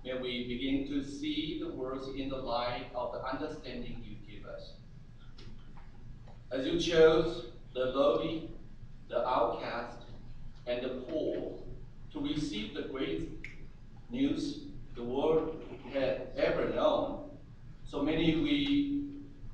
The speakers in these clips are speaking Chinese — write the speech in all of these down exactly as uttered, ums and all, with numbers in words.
May we begin to see the words in the light of the understanding you give us. As you chose the lowly, the outcast, and the poor to receive the great news the world had ever known, so many we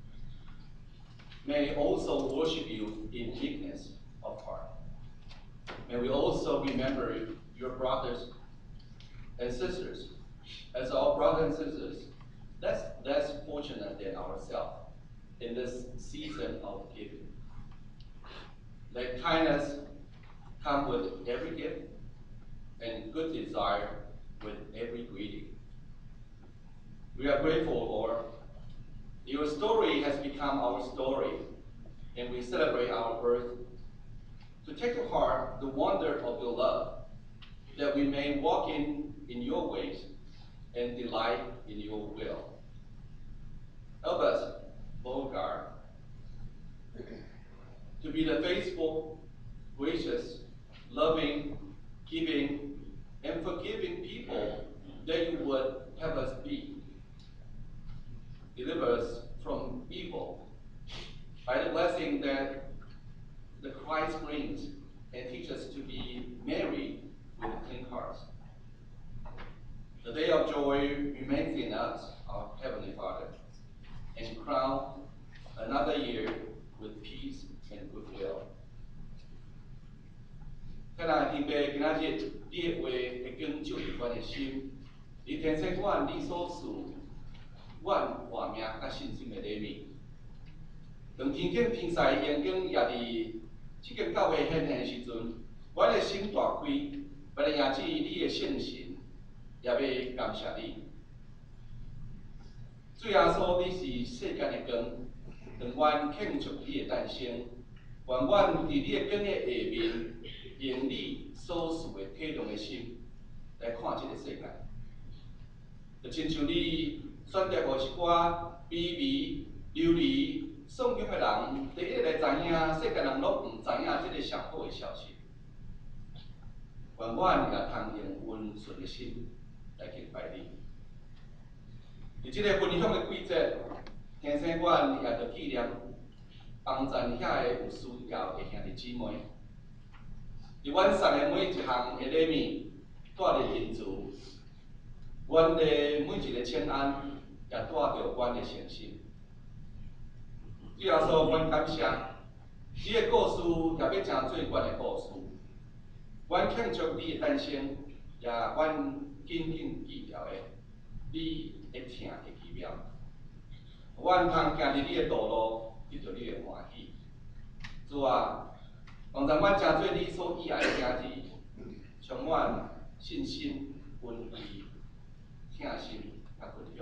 may also worship you in meekness of heart. May we also remember your brothers and sisters as our brothers and sisters less, less fortunate than ourselves in this season of giving. Let kindness come with every gift and good desire with every greeting. We are grateful, Lord. Your story has become our story, and we celebrate our birth to take to heart the wonder of your love, that we may walk in, in your ways and delight in your will. Help us, O God, to be the faithful, gracious, loving, giving, and forgiving people that you would have us be. Deliver us from evil by the blessing that the Christ brings, and teach us to be merry with clean hearts. The day of joy remains in us, our Heavenly Father, and crown another year with peace and goodwill. 看来天父今仔日你的话会更照入阮的心，你天生阮你所赐，阮活命甲信心的礼物。当天景天使阳光也伫即间教会显现的时阵，阮的心大开，为了迎接你的圣神，也要感谢你。主耶稣，你是世间的光，让阮庆祝你的诞生。愿阮伫你的光的下面，用你所赐的体谅的心来看这个世界。就亲像你选择互一寡卑微、流离、丧强的人，第一来知影，世间人拢毋知影这个上好的消息。愿阮也通用温顺的心来敬拜你。伫这个分享的季节，天生阮也着纪念帮赞遐个有需要的兄弟姊妹。伫阮送的每一项的礼物，带着恩慈，阮的每一个请安，也带着阮的诚心。主耶稣，阮感谢你的故事，也要成做阮的故事。阮庆祝你的诞生，也阮紧紧记牢的你会疼的奇妙。阮通行入你的道路，得到你的欢喜。主啊，望让阮成做你所喜爱的兄弟，充满信心、温柔、疼心、甲分享。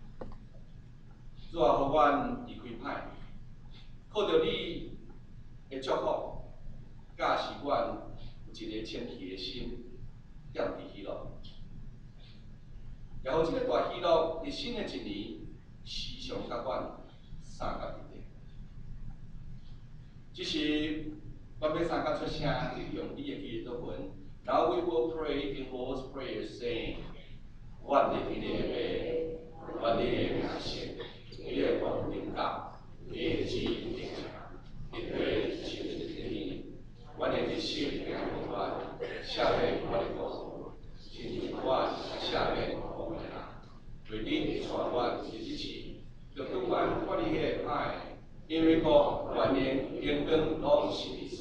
主啊，互阮离开歹，靠着你的祝福，教示阮有一个清气的心，踮伫喜乐。也互这个大喜乐伫新的一年，时常甲阮相甲伫咧。只是阮要相甲出声，用你的基督文。Now we will pray in Lord's Prayer, saying, 阮的天父，阮的名姓，你的光临到，你的旨意定下，你会亲自天意。阮的日心平无阮，下面我的国，亲近阮下面我的人。为你带阮一日起，就对阮发你的爱，因为国、万年、天光拢是你。